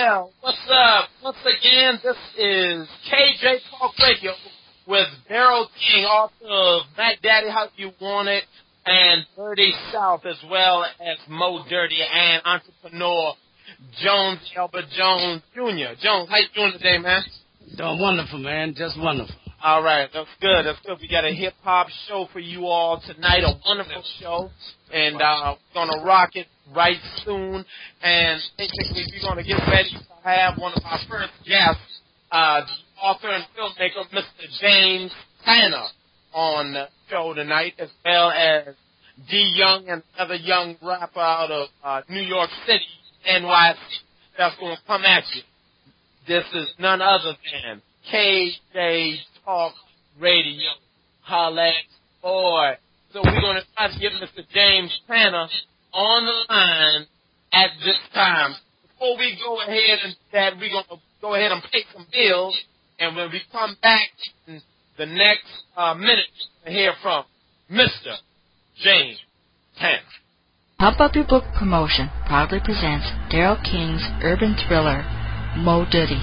Yeah, what's up? Once again, this is KJ Talk Radio with Daryl King, author of Mac Daddy How You Want It, and Dirty South, as well as Mo Dirty, and entrepreneur Jones Albert Jones Jr. Jones, how you doing today, man? Doing wonderful, man. Just wonderful. All right, that's good. That's good. We got a hip-hop show for you all tonight, a wonderful show, and we're going to rock it right soon. And basically, we're going to get ready to have one of our first guests, the author and filmmaker, Mr. James Tanner, on the show tonight, as well as D. Young, and another young rapper out of New York City, NYC, that's going to come at you. This is none other than KJ Talk Radio. Holla, boy. So we're going to try to get Mr. James Tanner on the line at this time. Before we go ahead and that, we're going to go ahead and pay some bills, and when we come back in the next minute to hear from Mr. James Tanner. Pump Up Your Book Promotion proudly presents Daryl King's urban thriller, Mo Dirty.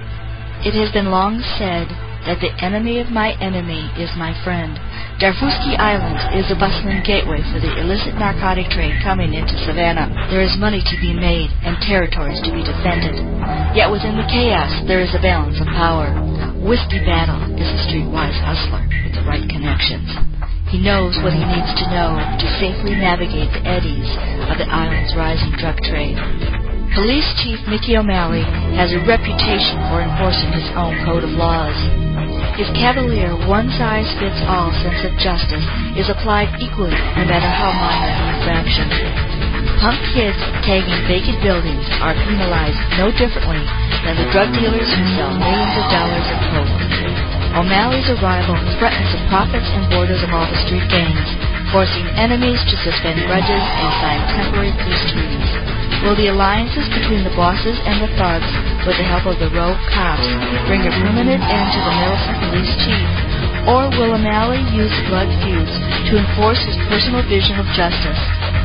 It has been long said that the enemy of my enemy is my friend. Darfusky Island is a bustling gateway for the illicit narcotic trade coming into Savannah. There is money to be made and territories to be defended. Yet within the chaos, there is a balance of power. Whiskey Battle is a streetwise hustler with the right connections. He knows what he needs to know to safely navigate the eddies of the island's rising drug trade. Police Chief Mickey O'Malley has a reputation for enforcing his own code of laws. His cavalier, one-size-fits-all sense of justice is applied equally no matter how minor the infraction. Punk kids tagging vacant buildings are penalized no differently than the drug dealers who sell millions of dollars of coke. O'Malley's arrival threatens the profits and borders of all the street gangs, forcing enemies to suspend grudges and sign temporary peace treaties. Will the alliances between the bosses and the thugs, with the help of the rogue cops, bring a permanent end to the meddlesome police chief? Or will O'Malley use blood feuds to enforce his personal vision of justice?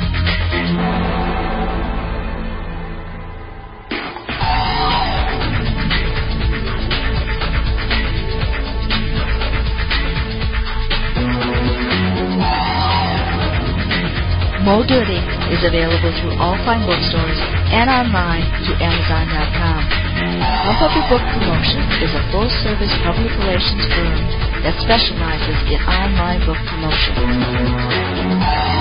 Mo Dirty is available through all fine bookstores and online through Amazon.com. Pump Up Your Book Promotion is a full-service public relations firm that specializes in online book promotion.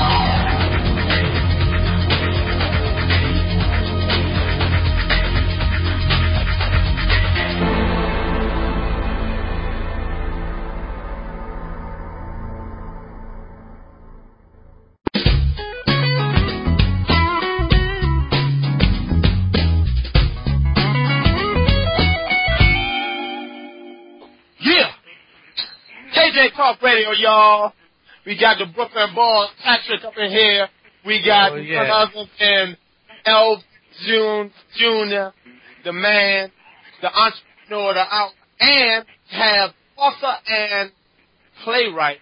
KJ Talk Radio, y'all. We got the Brooklyn Balls, Patrick up in here. We got none other than L. June Jr., the man, the entrepreneur, the out, and have author and playwright,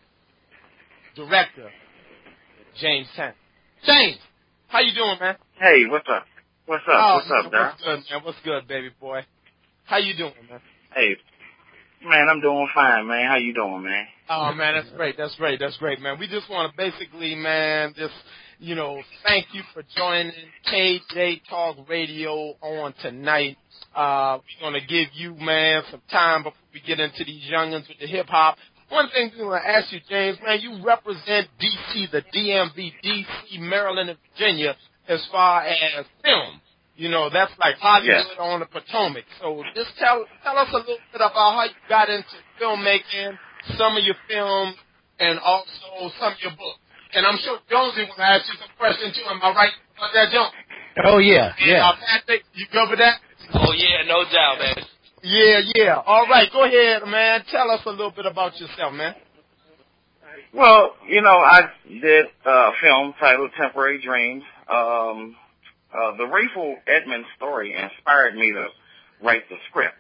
director, James Tanner. James, how you doing, man? Hey, what's up? What's up, Darryl? What's good, man? What's good, baby boy? How you doing, man? Hey. Man, I'm doing fine, man. How you doing, man? Oh, man, that's great, man. We just want to basically, man, just, thank you for joining KJ Talk Radio on tonight. We're going to give you, man, some time before we get into these youngins with the hip-hop. One thing we want to ask you, James, man, you represent D.C., the DMV, D.C., Maryland, and Virginia as far as film. That's like Hollywood on the Potomac. So just tell us a little bit about how you got into filmmaking, some of your films, and also some of your books. And I'm sure Jonesy will ask you some questions too. Am I right about that, Jones? Oh, yeah, yeah. Patrick, you good with that? Oh, yeah, no doubt, man. Yeah. All right, go ahead, man. Tell us a little bit about yourself, man. Well, I did a film titled Temporary Dreams. The Rayful Edmonds story inspired me to write the script.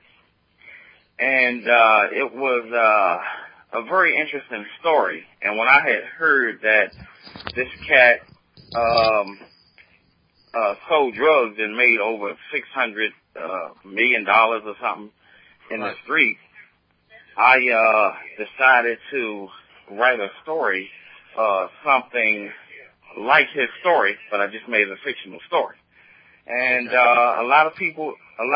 And it was a very interesting story. And when I had heard that this cat sold drugs and made over $600 million or something in the street, I decided to write a story, something like his story, but I just made it a fictional story. And a lot of people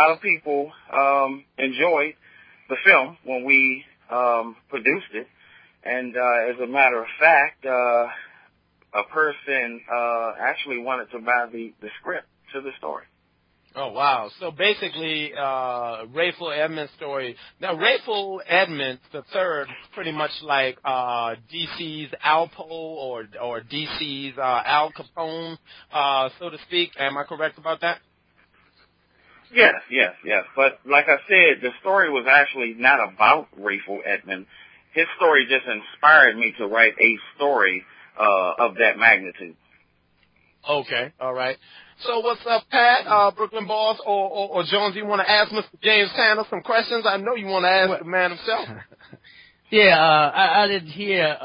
enjoyed the film when we produced it. And as a matter of fact, a person actually wanted to buy the script to the story. Oh, wow. So basically, Rayful Edmonds' story. Now, Rayful Edmonds III is pretty much like DC's Alpo or DC's Al Capone, so to speak. Am I correct about that? Yes. But like I said, the story was actually not about Rayful Edmonds. His story just inspired me to write a story of that magnitude. Okay, all right. So what's up, Pat, Brooklyn Boss, or Jones? You want to ask Mr. James Tanner some questions? I know you want to ask the man himself. Yeah, I didn't hear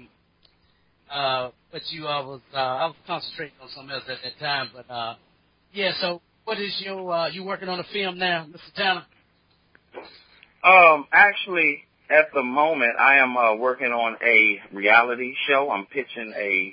what you I was concentrating on something else at that time. But yeah, so what is your you working on a film now, Mr. Tanner? Actually, at the moment, I am working on a reality show. I'm pitching a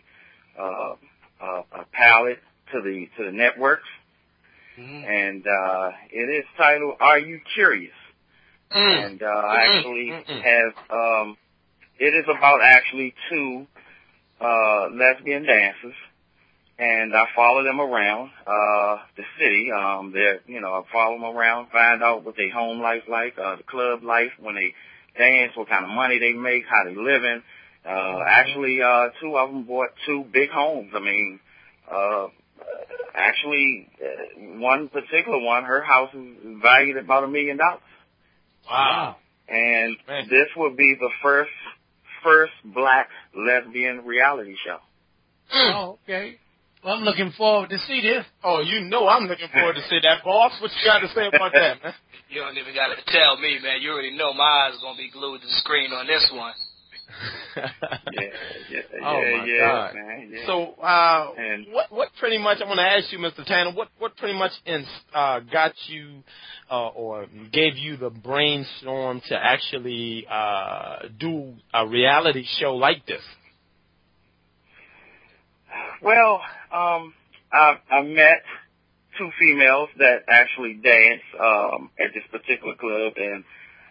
pilot to the networks, and it is titled "Are You Curious?" And I actually have it is about actually two lesbian dancers, and I follow them around the city. I follow them around, find out what their home life like, the club life when they dance, what kind of money they make, how they living. Actually, two of them bought two big homes. I mean, actually, one particular one, her house is valued at about $1 million. Wow. And this would be the first black lesbian reality show. Oh, okay. Well, I'm looking forward to see this. Oh, you know I'm looking forward to see that, boss. What you got to say about that, man? You don't even got to tell me, man. You already know my eyes are going to be glued to the screen on this one. Oh my God, man, yeah. So, what pretty much I want to ask you, Mr. Tanner, what pretty much got you or gave you the brainstorm to actually do a reality show like this? Well, I met two females that actually dance at this particular club, and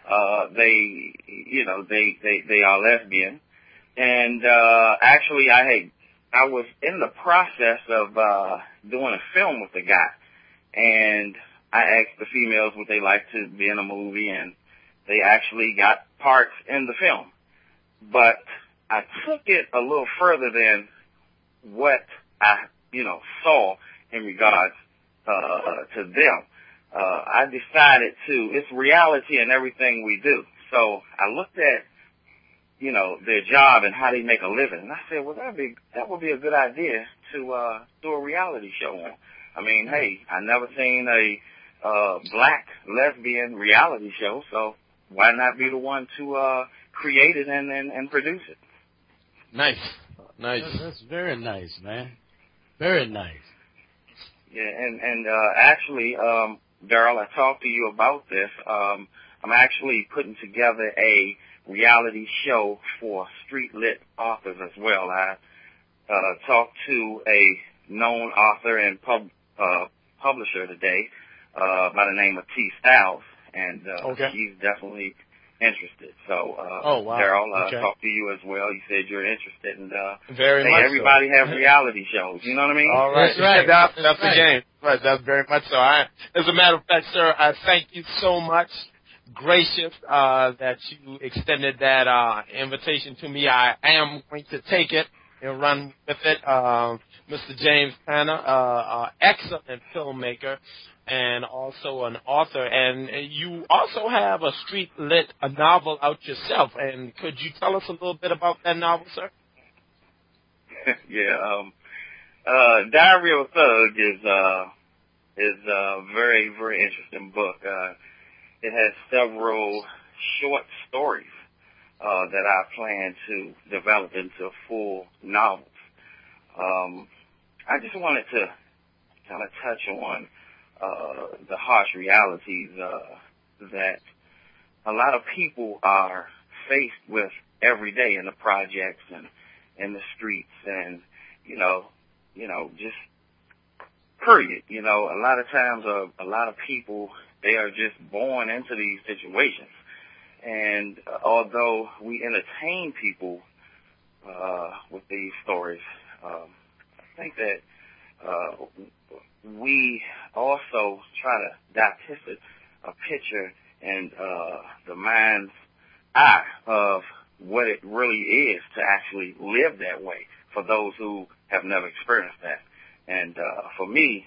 they are lesbian. And actually, I was in the process of doing a film with the guy, and I asked the females would they like to be in a movie, and they actually got parts in the film. But I took it a little further than what I, saw in regards to them. I decided it's reality in everything we do. So I looked at, their job and how they make a living. And I said, well, that would be a good idea to do a reality show on. I mean, hey, I never seen a black lesbian reality show, so why not be the one to create it and produce it? Nice. That's very nice, man. Very nice. Yeah, and actually, Daryl, I talked to you about this. I'm actually putting together a reality show for street lit authors as well. I talked to a known author and publisher today by the name of T. Styles, and he's definitely interested. So, Daryl, talked to you as well. You said you're interested, and very much everybody so. have reality shows. You know what I mean? All right, that's right. That's the game. Right, that's very much so. As a matter of fact, sir, I thank you so much. Gracious that you extended that invitation to me. I am going to take it and run with it. Mr. James Tanner, excellent filmmaker and also an author. And you also have a street-lit novel out yourself. And could you tell us a little bit about that novel, sir? Yeah. Diary of a Thug is a very, very interesting book. It has several short stories that I plan to develop into full novels. I just wanted to kind of touch on the harsh realities that a lot of people are faced with every day in the projects and in the streets, and just period. A lot of times, a lot of people, they are just born into these situations, and although we entertain people with these stories, I think that we also try to depict a picture and the mind's eye of what it really is to actually live that way for those who have never experienced that. And for me,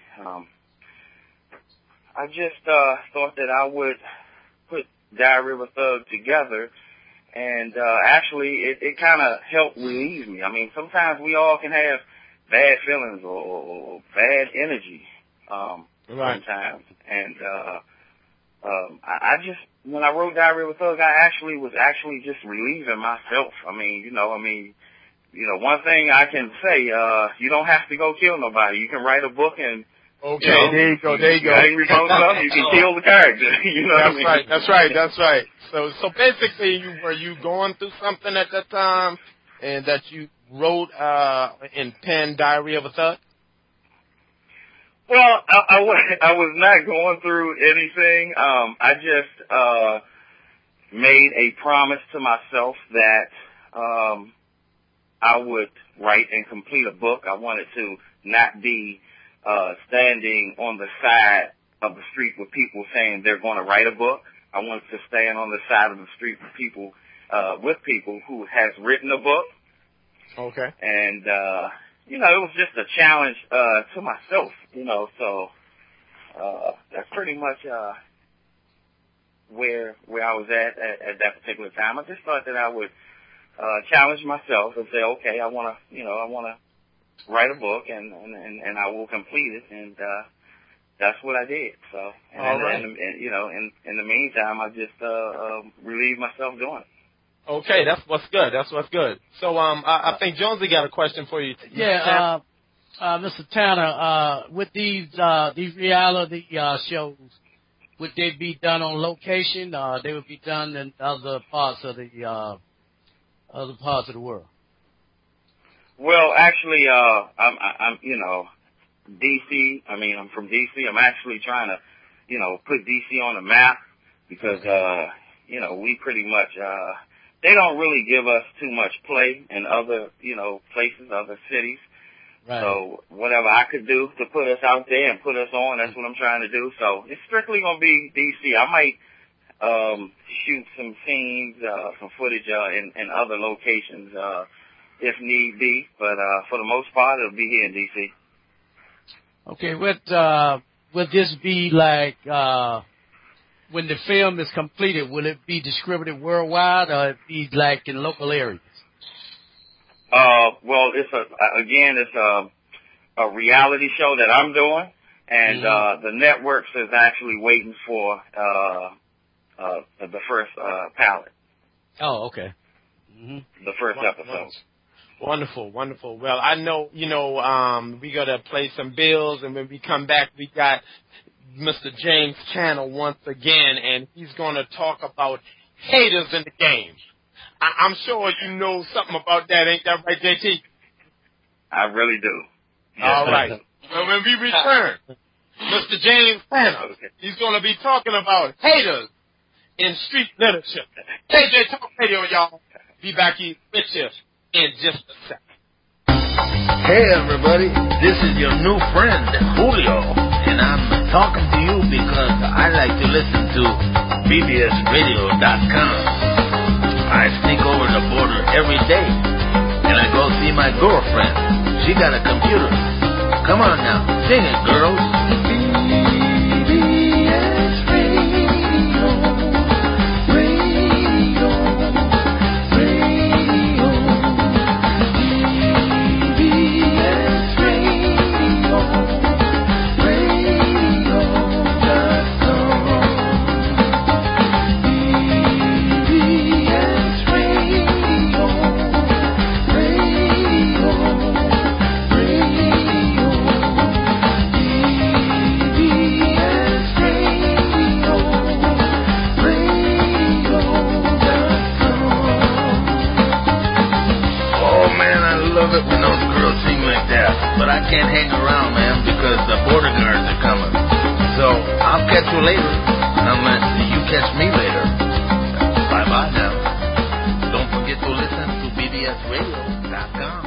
I just thought that I would put Diary of a Thug together, and actually it kind of helped relieve me. I mean, sometimes we all can have bad feelings or bad energy sometimes, and I just, when I wrote Diary of a Thug, I was just relieving myself. One thing I can say, you don't have to go kill nobody. You can write a book and there you go. Angry Post up, you can kill the character. That's right. So basically, were you going through something at that time, and that you wrote and penned Diary of a Thug? Well, I was not going through anything. I just made a promise to myself that I would write and complete a book. I wanted to not be standing on the side of the street with people saying they're going to write a book. I wanted to stand on the side of the street with people who has written a book. Okay. And it was just a challenge to myself, so that's pretty much where I was at that particular time. I just thought that I would challenge myself and say, okay, I want to write a book, and I will complete it, and that's what I did. So, in the meantime, I just relieved myself doing it. Okay, that's what's good. So, I think Jonesy got a question for you. Yeah, Mr. Tanner, with these reality shows, would they be done on location? They would be done in other parts of the world. Well, actually, I'm DC. I'm from DC. I'm actually trying to, put DC on the map because, we pretty much, they don't really give us too much play in other, places, other cities. Right. So whatever I could do to put us out there and put us on, that's what I'm trying to do. So it's strictly going to be DC. I might shoot some scenes, some footage in other locations if need be, but for the most part, it'll be here in DC. Okay, would this be like when the film is completed? Will it be distributed worldwide, or it be like in local areas? Well, it's a reality show that I'm doing, and the networks is actually waiting for the first pilot. Oh, okay. Mm-hmm. The first episode. Wonderful. Well, I know, we got to play some bills, and when we come back, we got Mr. James Channel once again, and he's going to talk about haters in the game. I'm sure you know something about that, ain't that right, JT? I really do. All right. Well, when we return, Mr. James Channel, he's going to be talking about haters in street literature. KJ Talk Radio, y'all. Be back here with you in just a second. Hey everybody, this is your new friend, Julio, and I'm talking to you because I like to listen to bbsradio.com. I sneak over the border every day, and I go see my girlfriend. She got a computer. Come on now, sing it, girls. catch me later. Bye-bye now. Don't forget to listen to bbsradio.com.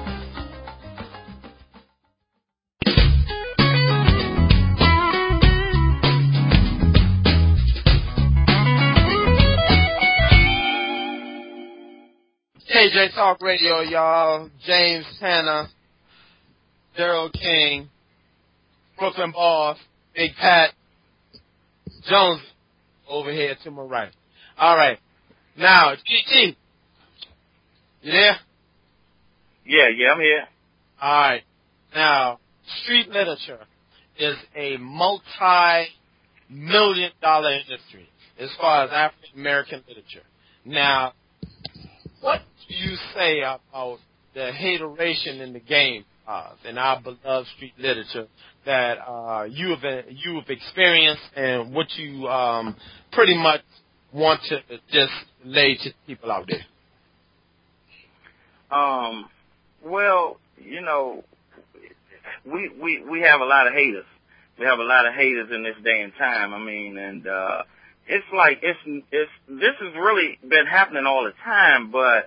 KJ Talk Radio, y'all. James Tanner, Daryl King, Brooklyn Boss, Big Pat, Jones over here to my right. All right. Now, GT, you there? Yeah, I'm here. All right. Now, street literature is a multi-million-dollar industry as far as African American literature. Now, what do you say about the hateration in the game in our beloved street literature that you've experienced and what you pretty much want to just lay to people out there? Well, you know, we have a lot of haters. We have a lot of haters in this day and time. I mean, and it's like this has really been happening all the time, but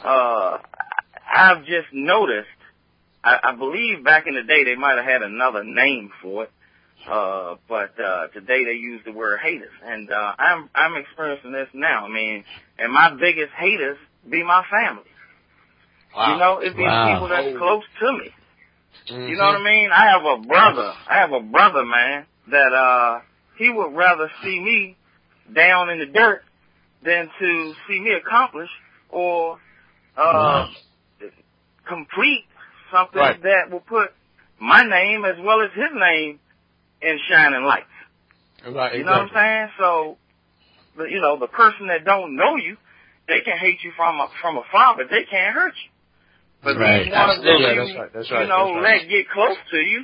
I've just noticed. I believe back in the day they might have had another name for it, but today they use the word haters, and I'm experiencing this now. I mean, and my biggest haters be my family. Wow. You know, it be the people that's close to me. Mm-hmm. You know what I mean? I have a brother, man, that he would rather see me down in the dirt than to see me accomplish or complete something that will put my name as well as his name in shining lights. Right, you know what I'm saying? So, you know, the person that don't know you, they can hate you from afar, but they can't hurt you. But these ones that let get close to you,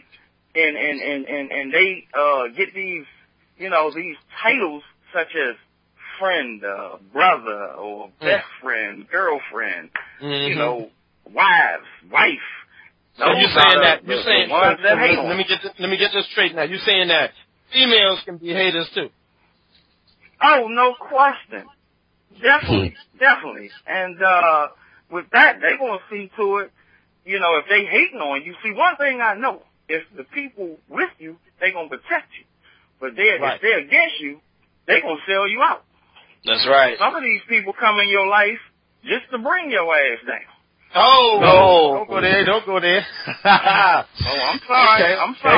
and they get these, you know, these titles such as friend, brother, or best friend, girlfriend, you know, wife. So you're saying that let me get this straight now. You're saying that females can be haters too? Oh, no question. Definitely. And with that, they're gonna see to it. You know, if they hating on you, see, one thing I know, if the people with you, they gonna protect you. But if they're against you, they gonna sell you out. That's right. Some of these people come in your life just to bring your ass down. Oh, no. Don't go there. I'm sorry.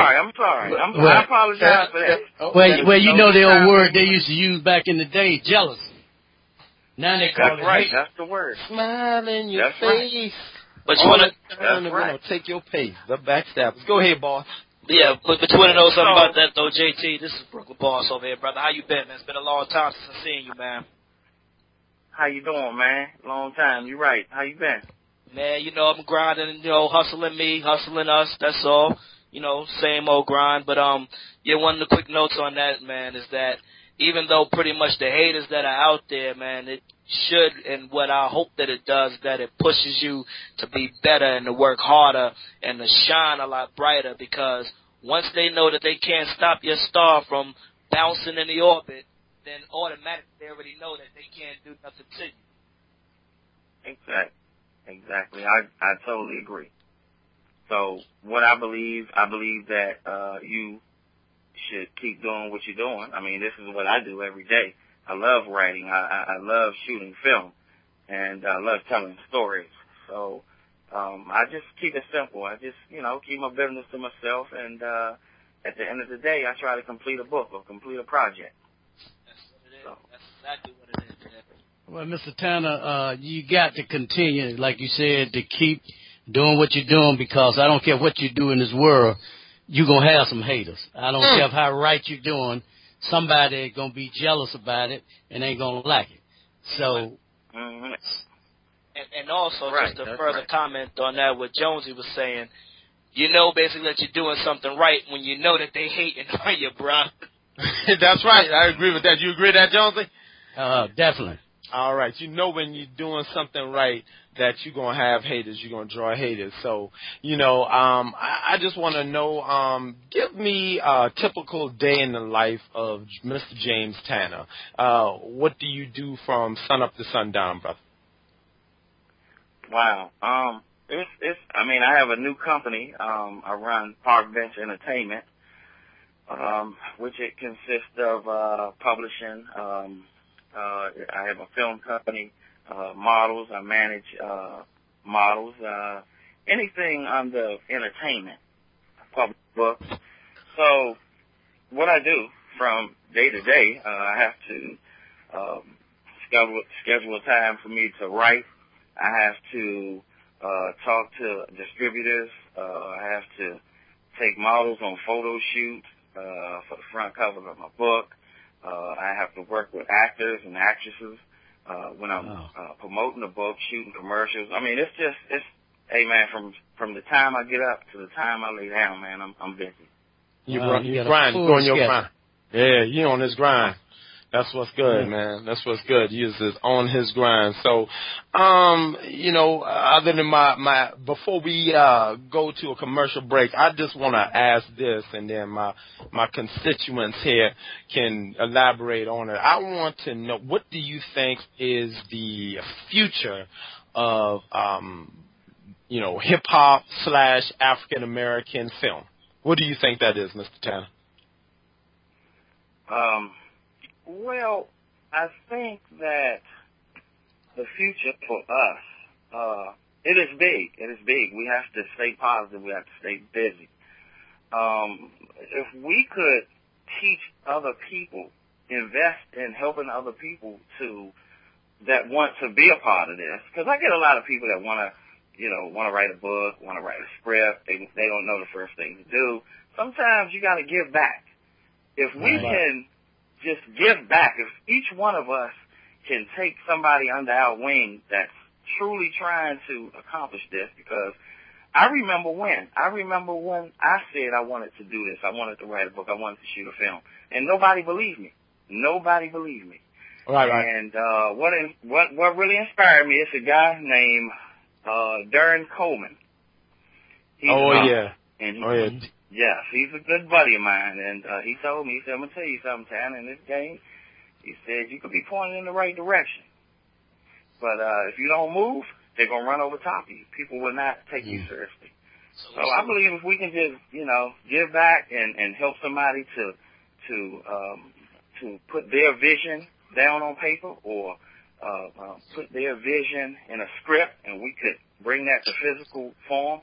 I apologize for that. Well, you know the old word they used to use back in the day, jealous. Now they call it hate. That's the word. Smile in your face. But you want to take your pace. The backstabbers. Go ahead, boss. Yeah, but you want to know something about that, though, JT? This is Brooklyn Boss over here, brother. How you been, man? It's been a long time since I've seen you, man. How you doing, man? Long time. You right. How you been? Man, you know, I'm grinding, you know, hustling us, that's all. You know, same old grind. But, yeah, one of the quick notes on that, man, is that even though pretty much the haters that are out there, man, it should, and what I hope that it does, that it pushes you to be better and to work harder and to shine a lot brighter, because once they know that they can't stop your star from bouncing in the orbit, then automatically they already know that they can't do nothing to you. Exactly. I totally agree. So what I believe that you should keep doing what you're doing. I mean, this is what I do every day. I love writing. I love shooting film, and I love telling stories. So I just keep it simple. I just, you know, keep my business to myself, and at the end of the day, I try to complete a book or complete a project. That's what it is. So. That's exactly what it is. Well, Mr. Tanner, you got to continue, like you said, to keep doing what you're doing, because I don't care what you do in this world, you're going to have some haters. I don't care how right you're doing. Somebody going to be jealous about it and ain't going to like it. So. And also, just a further comment on that, what Jonesy was saying, you know basically that you're doing something right when you know that they hating on you, bro. That's right. I agree with that. You agree with that, Jonesy? Definitely. All right. You know when you're doing something right that you're going to have haters. You're going to draw haters. So, I just want to know, give me a typical day in the life of Mr. James Tanner. What do you do from sun up to sundown, brother? Wow. I have a new company. I run Park Bench Entertainment, which it consists of publishing. I have a film company, models. I manage models, anything under entertainment, public books. So what I do from day to day, I have to schedule a time for me to write. I have to talk to distributors. I have to take models on photo shoots for the front cover of my book. I have to work with actors and actresses when I'm promoting the book, shooting commercials. I mean, hey man, from the time I get up to the time I lay down, man, I'm busy. You grind, you're on your grind. Yeah, you on this grind. That's what's good, man. That's what's good. He is on his grind. So, other than before we go to a commercial break, I just want to ask this, and then my constituents here can elaborate on it. I want to know, what do you think is the future of, hip hop / African American film? What do you think that is, Mr. Tanner? Well, I think that the future for us, it is big. It is big. We have to stay positive. We have to stay busy. If we could teach other people, invest in helping other people that want to be a part of this, because I get a lot of people that want to write a book, want to write a script. They don't know the first thing to do. Sometimes you got to give back. If we can just give back, if each one of us can take somebody under our wing that's truly trying to accomplish this, because I remember when I said I wanted to do this, I wanted to write a book, I wanted to shoot a film, and nobody believed me. Right. And what really inspired me is a guy named Darren Coleman. Yes, he's a good buddy of mine, and he told me, he said, I'm going to tell you something, Tanner, in this game, he said, you could be pointing in the right direction, but if you don't move, they're going to run over top of you. People will not take you seriously. So I believe if we can just, give back and help somebody to put their vision down on paper, or put their vision in a script, and we could bring that to physical form,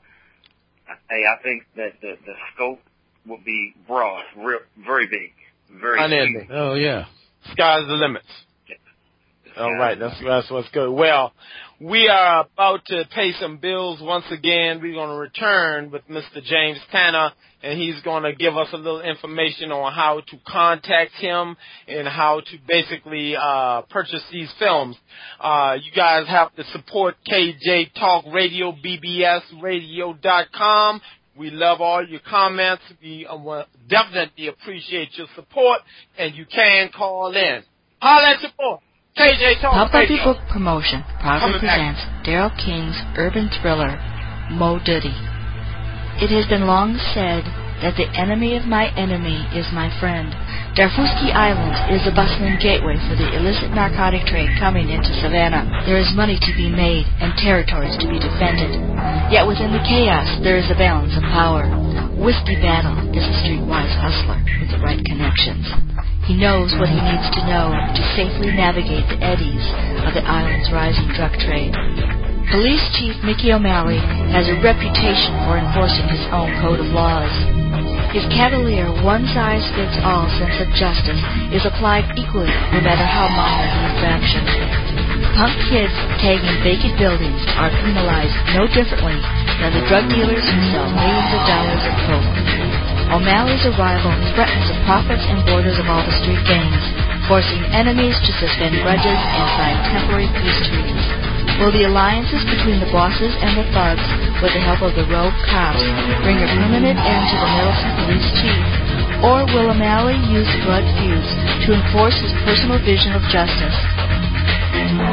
I think that the scope will be broad, very big, very big. Oh, yeah. Sky's the limits. All right, that's what's good. Well, we are about to pay some bills once again. We're going to return with Mr. James Tanner, and he's going to give us a little information on how to contact him and how to basically purchase these films. You guys have to support KJ Talk Radio, bbsradio.com. We love all your comments. We definitely appreciate your support, and you can call in. Holla at your boy. KJ Talk Puppy Book Promotion proudly presents Daryl King's urban thriller, Mo Diddy. It has been long said that the enemy of my enemy is my friend. Darfuski Island is a bustling gateway for the illicit narcotic trade coming into Savannah. There is money to be made and territories to be defended. Yet within the chaos, there is a balance of power. Whiskey Battle is a streetwise hustler with the right connections. He knows what he needs to know to safely navigate the eddies of the island's rising drug trade. Police Chief Mickey O'Malley has a reputation for enforcing his own code of laws. His cavalier, one-size-fits-all sense of justice is applied equally no matter how minor the infraction. Punk kids tagging vacant buildings are criminalized no differently than the drug dealers who sell millions of dollars of coke. O'Malley's arrival threatens the profits and borders of all the street gangs, forcing enemies to suspend grudges and sign temporary peace treaties. Will the alliances between the bosses and the thugs, with the help of the rogue cops, bring a permanent end to the Middleton police chief? Or will O'Malley use blood feuds to enforce his personal vision of justice?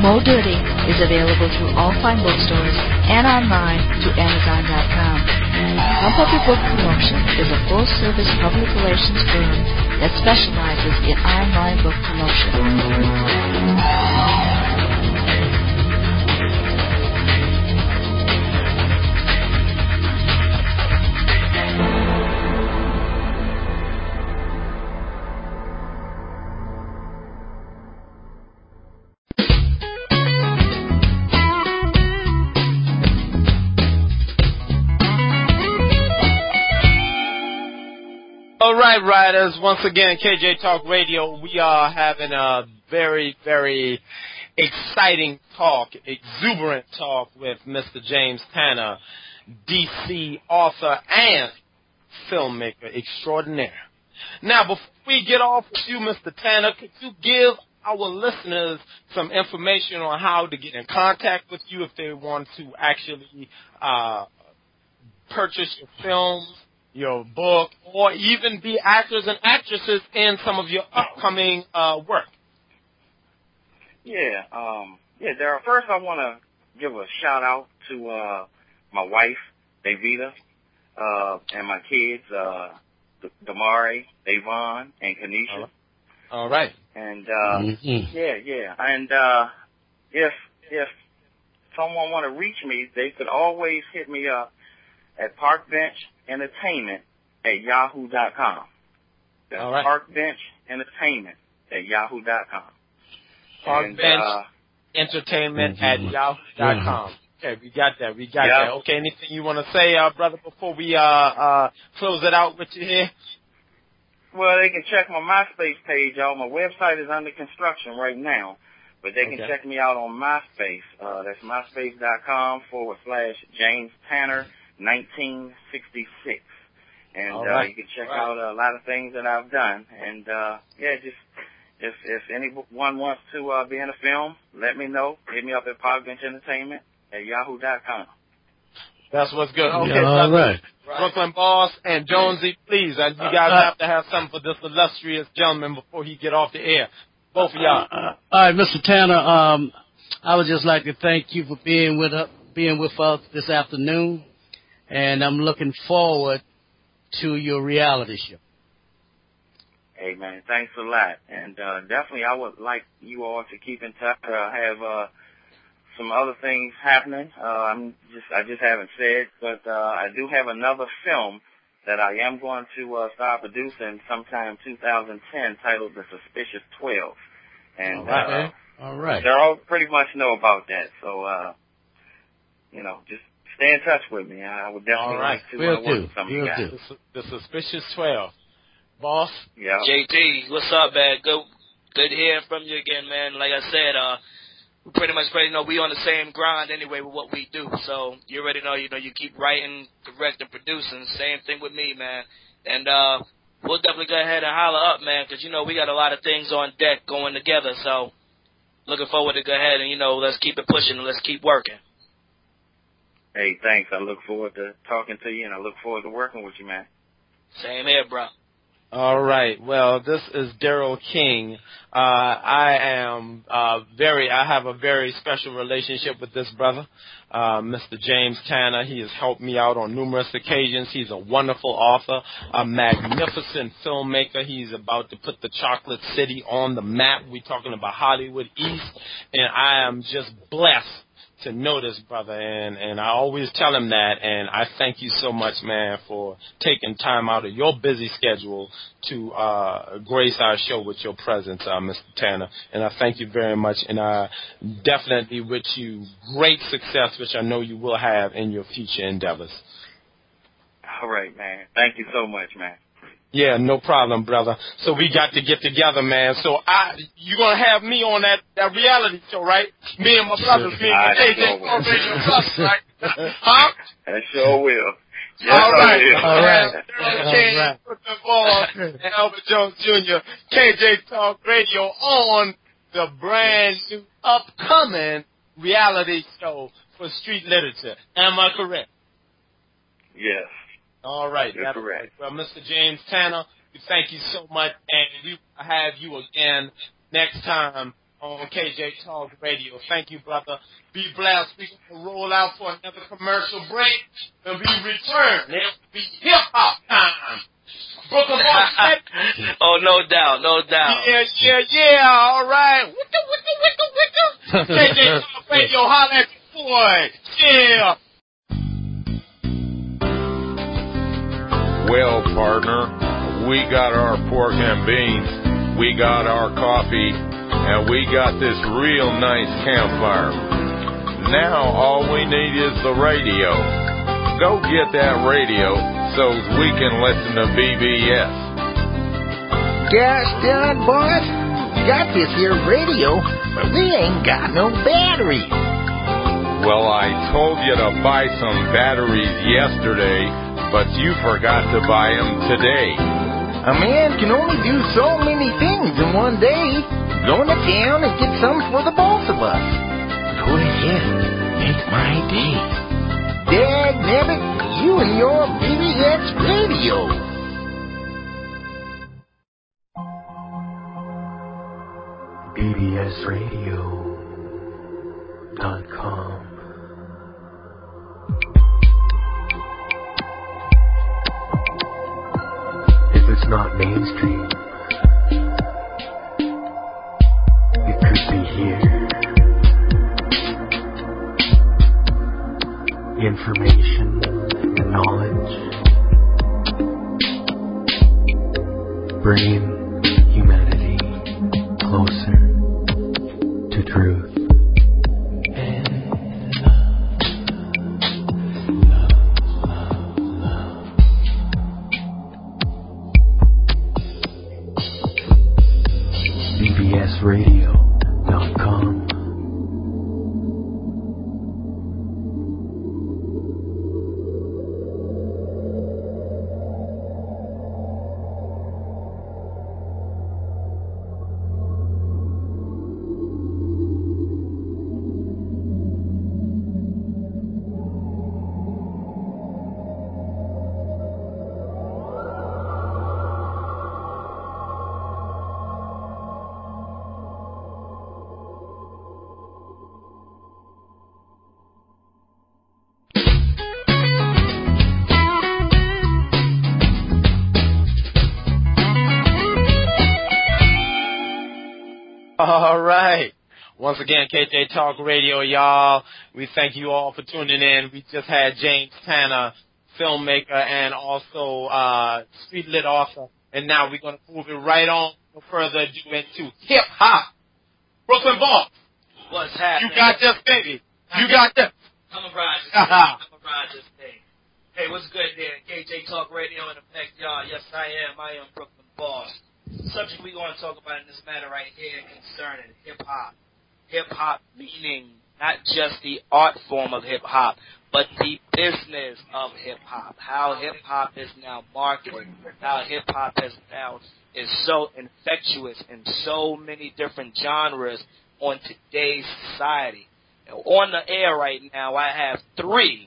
Mo Duty is available through all fine bookstores and online through Amazon.com. Unpublished Book Promotion is a full-service public relations firm that specializes in online book promotion. All right, riders. Once again, KJ Talk Radio. We are having a very, very exciting talk, exuberant talk with Mr. James Tanner, DC author and filmmaker extraordinaire. Now, before we get off with you, Mr. Tanner, could you give our listeners some information on how to get in contact with you if they want to actually purchase your films, your book, or even be actors and actresses in some of your upcoming work? Yeah, Daryl. First, I want to give a shout out to my wife, Davida, and my kids, Damari, Davon, and Kanisha. All right. And and if someone want to reach me, they could always hit me up at parkbenchentertainment@yahoo.com. That's all right. parkbenchentertainment@yahoo.com. Parkbenchentertainment@yahoo.com. Okay, we got that. Yeah. Okay, anything you want to say, brother, before we close it out with you here? Well, they can check my MySpace page out. My website is under construction right now, but they can check me out on MySpace. That's myspace.com/James Tanner 1966. And you can check out a lot of things that I've done. And just if anyone wants to be in a film, let me know. Hit me up at parkbenchentertainment@yahoo.com. That's what's good. Okay, all right. Brooklyn Boss and Jonesy, please, you guys have to have something for this illustrious gentleman before he get off the air. Both of y'all. All right, Mr. Tanner, I would just like to thank you for being with us this afternoon, and I'm looking forward to your reality show. Hey, man, thanks a lot. And definitely I would like you all to keep in touch. I have some other things happening. I just haven't said, but I do have another film that I am going to start producing sometime 2010 titled The Suspicious 12. And all right. They all pretty much know about that. So, just stay in touch with me. I would definitely like to work with some of you guys. The Suspicious 12. Boss? Yeah. JT, what's up, man? Good hearing from you again, man. Like I said, we pretty much know we on the same grind anyway with what we do. So you already know, you keep writing, directing, producing. Same thing with me, man. And we'll definitely go ahead and holler up, man, because, we got a lot of things on deck going together. So looking forward to go ahead and, let's keep it pushing and let's keep working. Hey, thanks. I look forward to talking to you, and I look forward to working with you, man. Same here, bro. All right. Well, this is Daryl King. I have a very special relationship with this brother, Mr. James Tanner. He has helped me out on numerous occasions. He's a wonderful author, a magnificent filmmaker. He's about to put the Chocolate City on the map. We're talking about Hollywood East, and I am just blessed to know this brother, and I always tell him that, and I thank you so much, man, for taking time out of your busy schedule to grace our show with your presence, Mr. Tanner, and I thank you very much, and I definitely wish you great success, which I know you will have in your future endeavors. All right, man. Thank you so much, man. Yeah, no problem, brother. So we got to get together, man. So you're going to have me on that reality show, right? Me and my brothers, me and my KJ brothers, right? Huh? I sure will. Yes, all right. King, Brooklyn Boss, and Albert Jones Jr., KJ Talk Radio on the brand new upcoming reality show for street literature. Am I correct? Yes. All right. That's correct. Well, Mr. James Tanner, we thank you so much, and we will have you again next time on KJ Talk Radio. Thank you, brother. Be blessed. We're going to roll out for another commercial break and we return. It'll be hip-hop time. Brooklyn Boss. Oh, no doubt, no doubt. Yeah. All right. Wicka. KJ Talk Radio, holla at your boy. Yeah. Well, partner, we got our pork and beans, we got our coffee, and we got this real nice campfire. Now all we need is the radio. Go get that radio so we can listen to BBS. Gosh darn, boss, we got this here radio, but we ain't got no battery. Well, I told you to buy some batteries yesterday, but you forgot to buy them today. A man can only do so many things in one day. Go into town and get some for the both of us. Go ahead, make my day. Dagnabbit, you and your BBS radio. BBSradio.com. If it's not mainstream, it could be here. Information and knowledge, bringing humanity closer to truth. BBSradio.com. All right. Once again, KJ Talk Radio, y'all. We thank you all for tuning in. We just had James Tanner, filmmaker and also street lit author. And now we're going to move it right on, no further ado, into hip-hop. Brooklyn Boss. What's happening? You got this, baby. You got this. I'm a ride this thing. I'm a ride this thing. Hey, what's good there? KJ Talk Radio in effect, y'all. Yes, I am. I am Brooklyn Boss. Subject we're going to talk about in this matter right here concerning hip-hop. Hip-hop meaning not just the art form of hip-hop, but the business of hip-hop. How hip-hop is now marketed. How hip-hop is so infectious in so many different genres on today's society. Now, on the air right now, I have three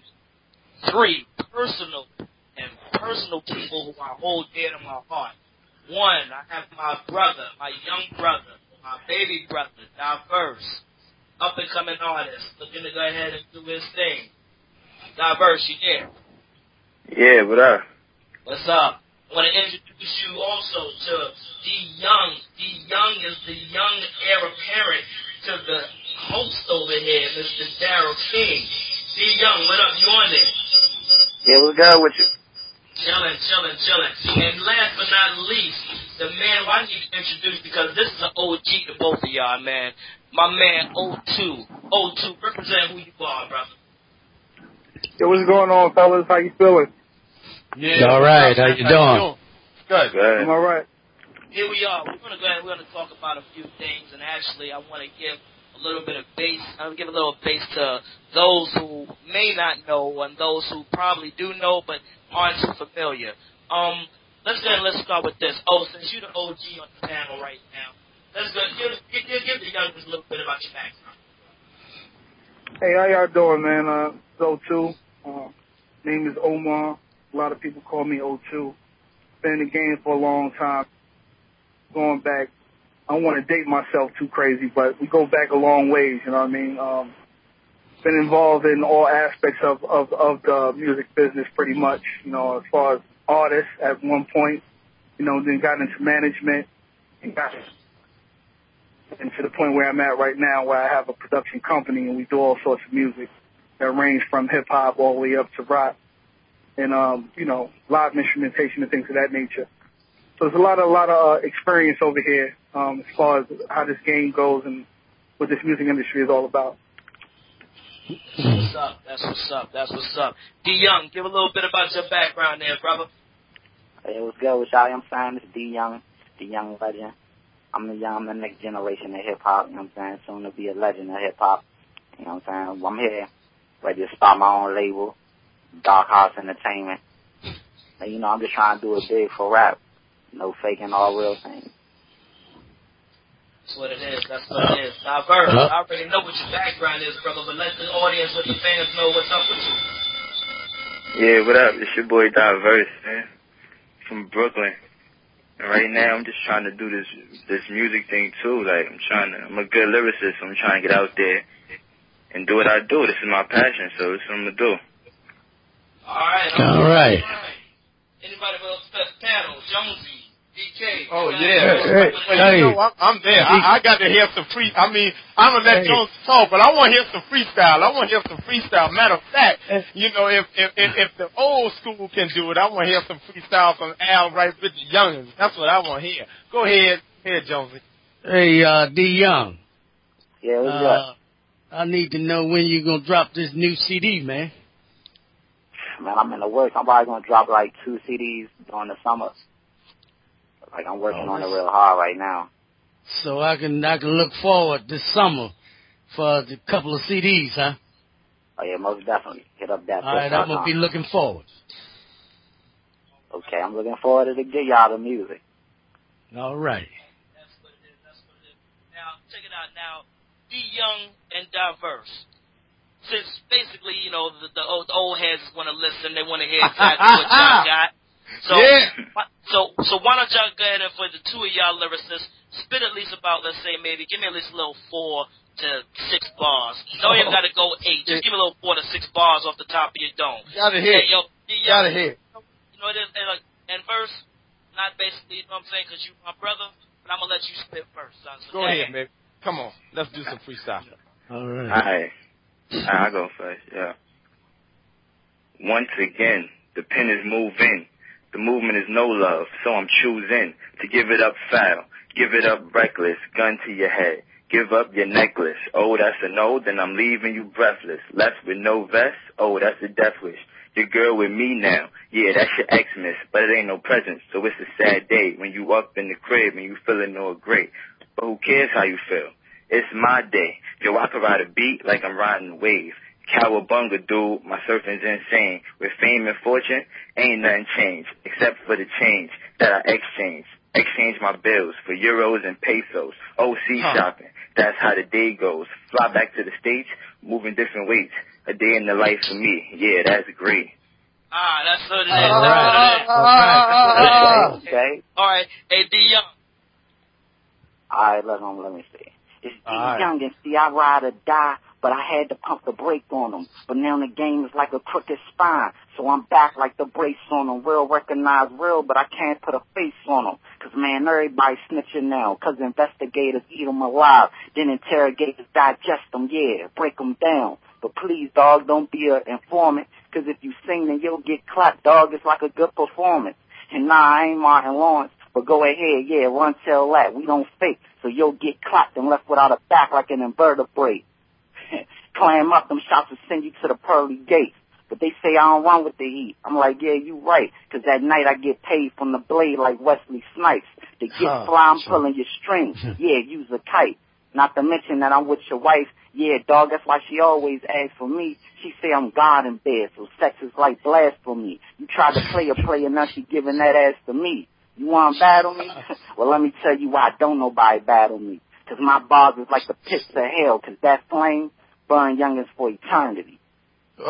personal people who I hold dear to my heart. One, I have my brother, my young brother, my baby brother, Diverse, up-and-coming artist, looking to go ahead and do his thing. Diverse, you there? Yeah, what up? What's up? I want to introduce you also to D-Young. D-Young is the young heir apparent to the host over here, Mr. Daryl King. D-Young, what up? You on there? Yeah, what's good with you? Chillin'. And last but not least, the man who I need to introduce, because this is an OG to both of y'all, man. My man, O2. O2, represent who you are, brother. Yo, what's going on, fellas? How you feeling? Yeah. All right. How you doing? Good. I'm all right. Here we are. We're going to go ahead and we're going to talk about a few things, and actually I want to give a little bit of base. I'll give a little base to those who may not know and those who probably do know but aren't too familiar. Let's start with this. Oh, since you're the OG on the panel right now, let's go give the youngsters a little bit about your background. Hey, how y'all doing, man? O2. Name is Omar. A lot of people call me O2. Been in the game for a long time, going back I don't want to date myself too crazy, but we go back a long ways, you know what I mean? Been involved in all aspects of the music business pretty much, you know, as far as artists at one point, you know, then got into management and got to the point where I'm at right now, where I have a production company and we do all sorts of music that range from hip hop all the way up to rock and, you know, live instrumentation and things of that nature. So there's a lot of experience over here, as far as how this game goes and what this music industry is all about. What's up? That's what's up. That's what's up. D Young, give a little bit about your background there, brother. Hey, what's good with y'all? I'm saying this is D Young, the young legend. I'm the next generation of hip hop, you know what I'm saying? Soon to be a legend of hip hop. You know what I'm saying? I'm here, ready to start my own label, Dark Horse Entertainment. And, you know, I'm just trying to do it big for rap. No faking, all real things. That's what it is. That's what it is. Now, Verb, I already know what your background is, brother, but let the audience, let the fans know what's up with you. Yeah, what up? It's your boy Diverse, man, from Brooklyn. And right now, I'm just trying to do this music thing too. Like, I'm a good lyricist, so I'm trying to get out there and do what I do. This is my passion, so this is what I'm gonna do. All right. Anybody else at the panel? Jonesy. DK. Oh, yeah. Hey. You know, I'm there. I got to hear some free. I mean, I'm going to let Jones talk, but I want to hear some freestyle. Matter of fact, you know, if the old school can do it, I want to hear some freestyle from Al right with the youngins. That's what I want to hear. Go ahead. Jonesy. Hey, D Young. Yeah, what's up? I need to know when you're going to drop this new CD, man. Man, I'm in the works. I'm probably going to drop like 2 CDs during the summer. Like, I'm working on it real hard right now. So I can look forward this summer for the couple of CDs, huh? Oh, yeah, most definitely. Hit up that. All right, I'm going to be looking forward. Okay, I'm looking forward to get y'all the music. All right. That's what it is. Now, check it out. Now, D Young and Diverse. Since basically, you know, the old heads want to listen, they want to hear exactly what y'all got. So, so why don't y'all go ahead and for the two of y'all lyricists, spit at least about, let's say, maybe, give me at least a little 4 to 6 bars. Don't even got to go 8. Just give me a little 4 to 6 bars off the top of your dome. Gotta hit. Hey, Gotta hit. You know, and verse, not basically, you know what I'm saying, because you my brother, but I'm going to let you spit first, son. So go ahead, baby. Come on. Let's do some freestyle. All right. All right. I'll go first, yeah. Once again, the pen is moving. The movement is no love, so I'm choosing to give it up foul, give it up reckless, gun to your head, give up your necklace. Oh, that's a no, then I'm leaving you breathless. Left with no vest, oh, that's a death wish. Your girl with me now, yeah, that's your Xmas, but it ain't no present, so it's a sad day when you up in the crib and you feeling all great. But who cares how you feel? It's my day. Yo, I can ride a beat like I'm riding a wave. Cowabunga, dude, my surfing's insane. With fame and fortune, ain't nothing changed, except for the change that I exchange. Exchange my bills for euros and pesos. OC shopping, that's how the day goes. Fly back to the States, moving different weights. A day in the life for me, yeah, that's great. That's what it is. All right. Okay. All right. Hey, D Young. All right, let me see. It's D Young, and see, I ride or die, but I had to pump the brake on them. But now the game is like a crooked spine, so I'm back like the brace on them. Real recognize real, but I can't put a face on them. Cause man, everybody snitching now, cause investigators eat them alive, then interrogators digest them, yeah, break them down. But please, dog, don't be an informant, cause if you sing, then you'll get clapped, dog. It's like a good performance. And nah, I ain't Martin Lawrence, but go ahead, yeah, run tell that. We don't fake, so you'll get clapped and left without a back like an invertebrate. Climb up, them shots will send you to the pearly gates. But they say I don't run with the heat. I'm like, yeah, you right, cause that night I get paid from the blade like Wesley Snipes. To get fly, I'm pulling your strings. Yeah, use a kite. Not to mention that I'm with your wife. Yeah, dog, that's why she always asks for me. She say I'm God in bed, so sex is like blasphemy. You tried to play a player, now she giving that ass to me. You want to battle me? Well, let me tell you why don't nobody battle me. Cause my bars is like the pits of hell, cause that flame burn youngins for eternity. Okay.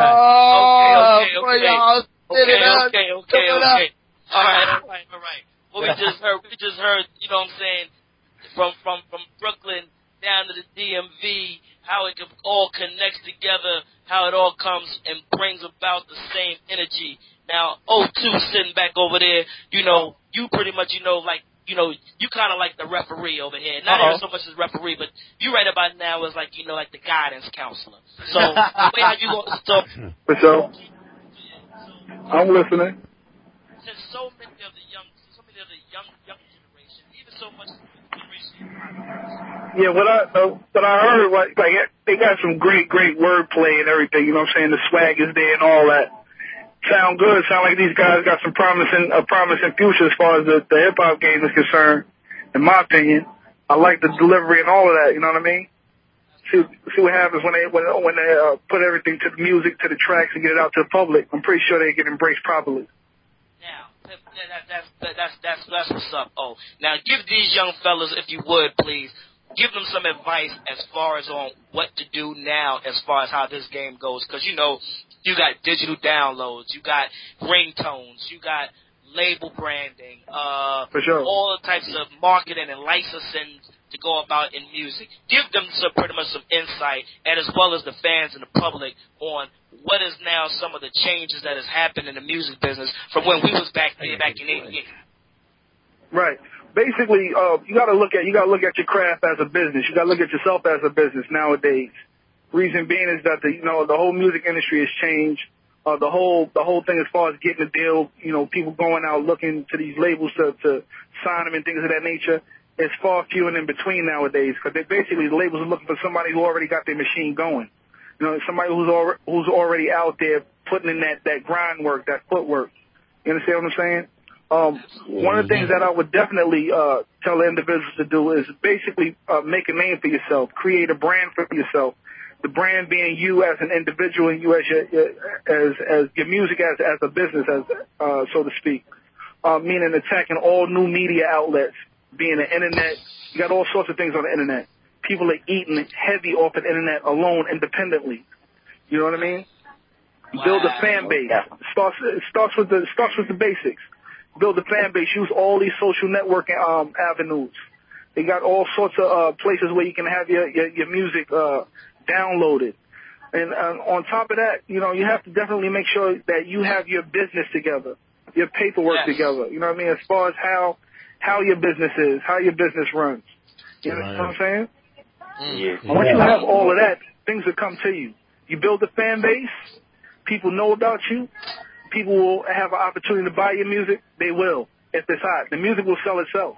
All right. What we just heard, you know what I'm saying, from Brooklyn down to the DMV, how it all connects together, how it all comes and brings about the same energy. Now, O2 sitting back over there, you know, you pretty much, you kind of like the referee over here. Not even so much as referee, but you right about now is like, like the guidance counselor. So, wait, how you go? For sure. I'm listening. Since so many of the young generation, even so much generation. Yeah, what I heard, like they got some great wordplay and everything. You know what I'm saying? The swag is there and all that. Sound good. Sound like these guys got some promising future as far as the hip hop game is concerned. In my opinion, I like the delivery and all of that. You know what I mean? See what happens when they put everything to the music, to the tracks, and get it out to the public. I'm pretty sure they get embraced properly. Now, that's what's up. Oh, now give these young fellas, if you would, please, give them some advice as far as on what to do now as far as how this game goes. Because, you got digital downloads, you got ringtones, you got label branding, for sure, all types of marketing and licensing to go about in music. Give them pretty much some insight, and as well as the fans and the public, on what is now some of the changes that has happened in the music business from when we was back there back in '88. Right. Basically, you got to look at your craft as a business. You got to look at yourself as a business nowadays. Reason being is that the whole music industry has changed. The whole thing as far as getting a deal, people going out looking to these labels to sign them and things of that nature. It's far few and in between nowadays, because the labels are looking for somebody who already got their machine going. Somebody who's already out there putting in that grind work, that footwork. You understand what I'm saying? One of the things that I would definitely tell individuals to do is basically make a name for yourself, create a brand for yourself. The brand being you as an individual and you as your music as a business, so to speak. Meaning attacking all new media outlets, being the internet. You got all sorts of things on the internet. People are eating heavy off the internet alone, independently. You know what I mean? Wow. Build a fan base. It starts with the basics. Build a fan base. Use all these social networking avenues. They got all sorts of places where you can have your music downloaded. And on top of that, you have to definitely make sure that you have your business together, your paperwork together. You know what I mean? As far as how your business is, how your business runs. You know what I'm saying? Yeah. Once you have all of that, things will come to you. You build a fan base, people know about you, people will have an opportunity to buy your music. They will, if it's hot. The music will sell itself.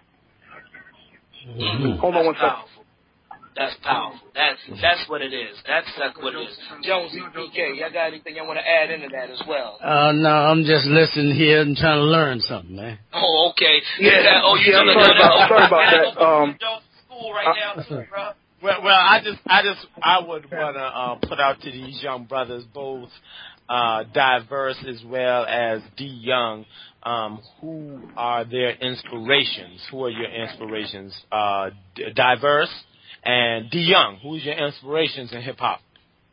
Hold on one second. That's powerful. That's what it is. That's what it is. Jonesy, PK, y'all got anything y'all want to add into that as well? No, I'm just listening here and trying to learn something, man. Oh, okay. Yeah. I'm sorry about that. School right now, bro. Well, I would want to put out to these young brothers, both Diverse as well as D Young. Who are their inspirations? Who are your inspirations? Diverse and D Young. Who's your inspirations in hip hop?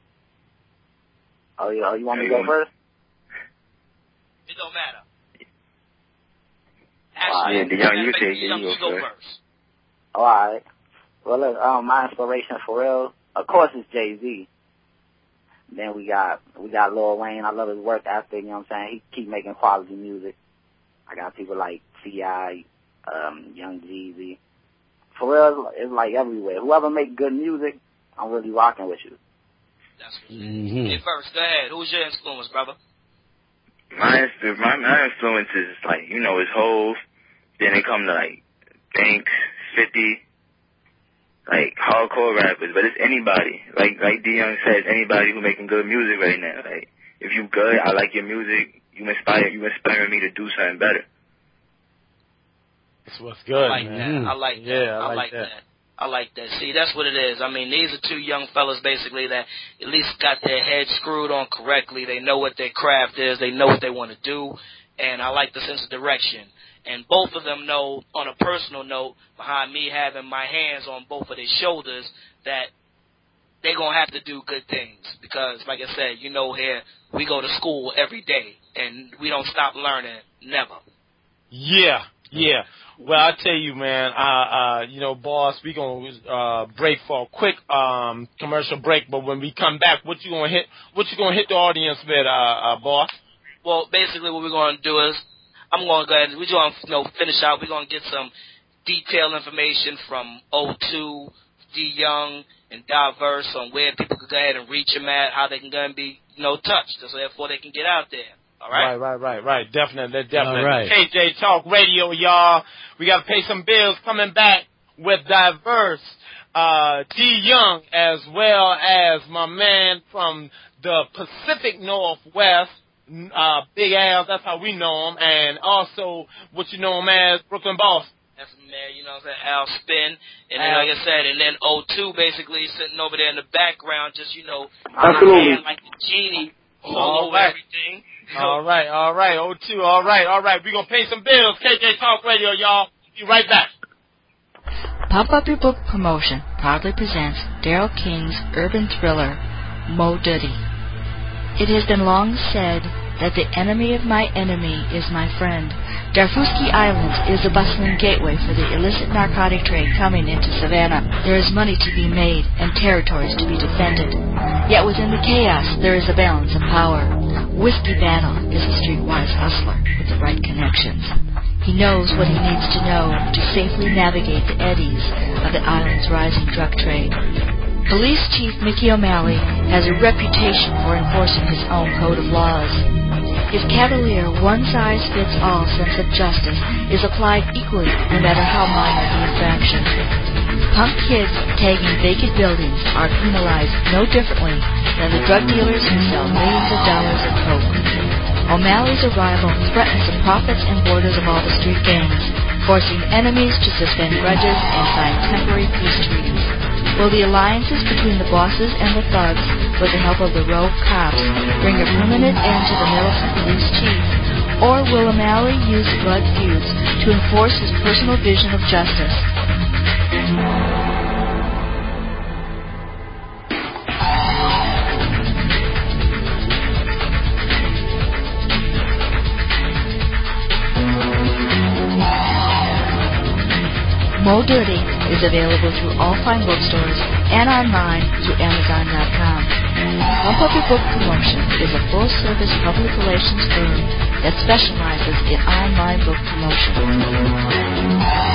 Oh, yeah. You want me to go first? It don't matter. Yeah, D Young, you take it. You go first. All right. Well, look, my inspiration for real, of course, is Jay-Z. Then we got Lil Wayne. I love his work ethic. You know what I'm saying? He keep making quality music. I got people like T.I., Young Jeezy. For real, it's like everywhere. Whoever make good music, I'm really rocking with you. That's what Hey, first, go ahead. Who's your influence, brother? My influence is like, is Hov. Then it come to like Banks, 50, like hardcore rappers. But it's anybody. Like D Young said, anybody who making good music right now. Like, if you good, I like your music. You inspire me to do something better. That's what's good. I like that. I like that. Yeah, I like that. I like that. See, that's what it is. I mean, these are two young fellas basically that at least got their heads screwed on correctly. They know what their craft is. They know what they want to do. And I like the sense of direction. And both of them know, on a personal note, behind me having my hands on both of their shoulders, that they're going to have to do good things. Because, like I said, here, we go to school every day. And we don't stop learning, never. Yeah. Yeah. Well, I tell you, man, boss, we gonna break for a quick commercial break, but when we come back, what you gonna hit the audience with, boss? Well, basically what we're gonna do is I'm gonna go ahead and we're gonna finish out. We're gonna get some detailed information from O2, D Young, and Diverse on where people can go ahead and reach them at, how they can go and be, touched, so therefore they can get out there. All right? Right. Definitely. All right. KJ Talk Radio, y'all. We got to pay some bills. Coming back with Diverse, D Young, as well as my man from the Pacific Northwest, Big Al, that's how we know him, and also what you know him as, Brooklyn Boss. That's man, Al Spin, and then, like I said, and then O2 basically sitting over there in the background, just, Absolutely. like the genie all over everything. All right. O2, all right. We're going to pay some bills. KJ Talk Radio, y'all. Be right back. Pump Up Your Book Promotion proudly presents Daryl King's urban thriller, Mo Duddy. It has been long said that the enemy of my enemy is my friend. Darfuski Island is a bustling gateway for the illicit narcotic trade coming into Savannah. There is money to be made and territories to be defended. Yet within the chaos, there is a balance of power. Whiskey Battle is a streetwise hustler with the right connections. He knows what he needs to know to safely navigate the eddies of the island's rising drug trade. Police Chief Mickey O'Malley has a reputation for enforcing his own code of laws. His cavalier, one-size-fits-all sense of justice is applied equally no matter how minor the infraction. Punk kids tagging vacant buildings are penalized no differently than the drug dealers who sell millions of dollars of coke. O'Malley's arrival threatens the profits and borders of all the street gangs, forcing enemies to suspend grudges and sign temporary peace treaties. Will the alliances between the bosses and the thugs, with the help of the rogue cops, bring a permanent end to the militant police chief? Or will O'Malley use blood feuds to enforce his personal vision of justice? Mo Dirty is available through all fine bookstores and online through Amazon.com. Pump Up Your Book Promotion is a full-service public relations firm that specializes in online book promotion.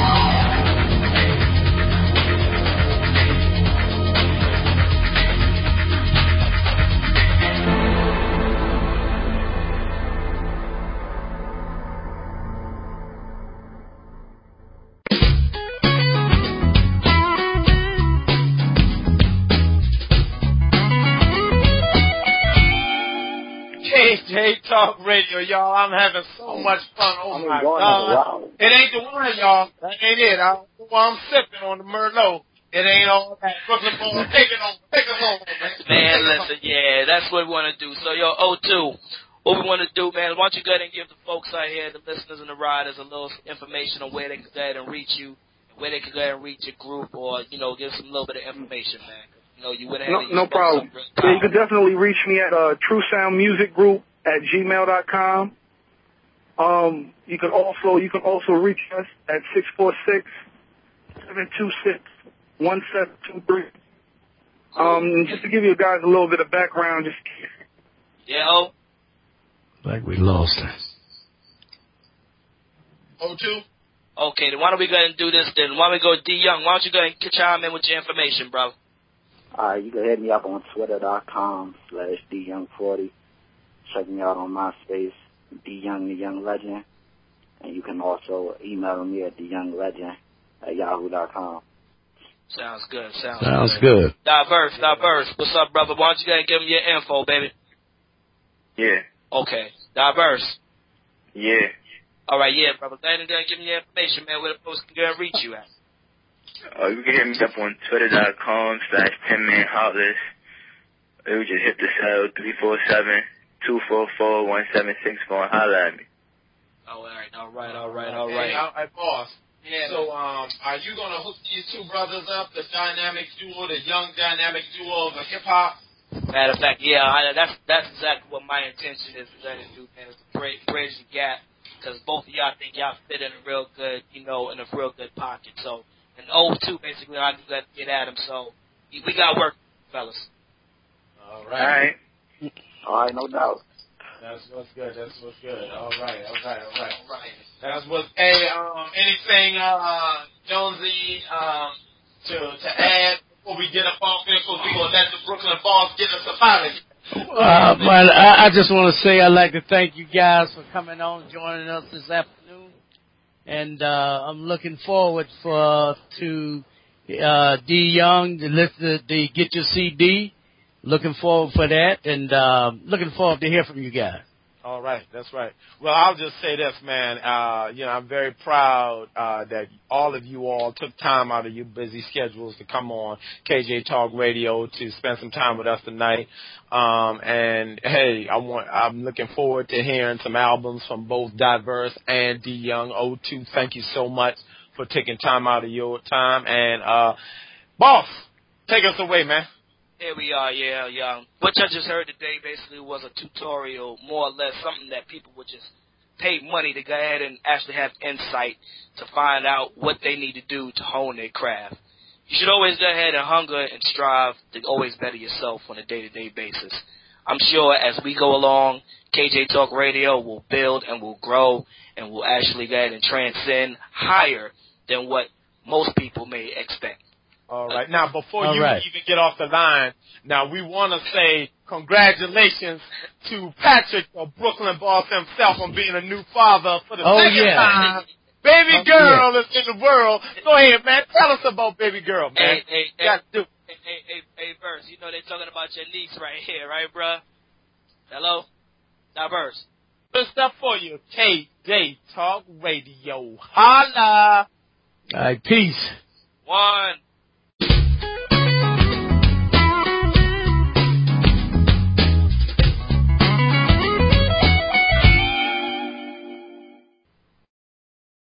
KJ Talk Radio, y'all. I'm having so much fun. Oh, my God. It ain't the one, y'all. That ain't it. While I'm sipping on the Merlot, it ain't all that. Brooklyn Boys, take it on, man. Listen, yeah, that's what we want to do. So, O2, what we want to do, man, why don't you go ahead and give the folks out here, the listeners and the riders, a little information on where they can go ahead and reach you, where they can go ahead and reach your group, or, give some little bit of information, man. You went ahead and no problem. So you can definitely reach me at True Sound Music Group at gmail.com. You can also reach us at 646-726-1723. Just to give you guys a little bit of background, like we lost her. O2? Okay, then why don't we go ahead and do this then? Why don't we go D Young? Why don't you go ahead and chime in with your information, bro? You can hit me up on twitter.com/DYoung40. Check me out on MySpace, D Young, the Young Legend. And you can also email me at theyounglegend@yahoo.com. Sounds good. Sounds good. Diverse. What's up, brother? Why don't you go ahead and give me your info, baby? Yeah. Okay. Diverse. Yeah. All right, yeah, brother. Go ahead and give me your information, man, where the folks can go and reach you at. You can hit me up on twitter.com/10manheartless. You just hit the cell 347-244-1764 and holler at me. All right. Hey, boss. Yeah. So, are you gonna hook these two brothers up, the dynamic duo, the young dynamic duo of the hip hop? Matter of fact, yeah, that's exactly what my intention is to do, man, is to bridge the gap. because both of y'all think y'all fit in a real good, in a real good pocket. So, in 02, basically, I got to get at him. So, we got work, fellas. All right. All right, no doubt. That's what's good. All right. That's what's. Hey, anything, Jonesy, to add before we get up off here? Because we're going to let the Brooklyn Boss get us up out of here. Well, I just want to say I'd like to thank you guys for coming on, joining us this afternoon, and I'm looking forward to D Young to listen to Get Your CD. Looking forward for that, and looking forward to hear from you guys. All right, that's right. Well, I'll just say this, man. I'm very proud that all of you all took time out of your busy schedules to come on KJ Talk Radio to spend some time with us tonight. And hey, I'm looking forward to hearing some albums from both Diverse and D Young. O2, thank you so much for taking time out of your time. And Boss, take us away, man. Here we are, yeah. What you just heard today basically was a tutorial, more or less something that people would just pay money to go ahead and actually have insight to find out what they need to do to hone their craft. You should always go ahead and hunger and strive to always better yourself on a day-to-day basis. I'm sure as we go along, KJ Talk Radio will build and will grow and will actually go ahead and transcend higher than what most people may expect. All right. Now, before you even get off the line, now we want to say congratulations to Patrick, the Brooklyn Boss himself, on being a new father for the second time. Baby girl is in the world. Go ahead, man. Tell us about baby girl, man. Hey, Verse, they're talking about your niece right here, right, bruh? Hello? Diverse. Good stuff for you. KJ Talk Radio. Holla. All right, peace. 1.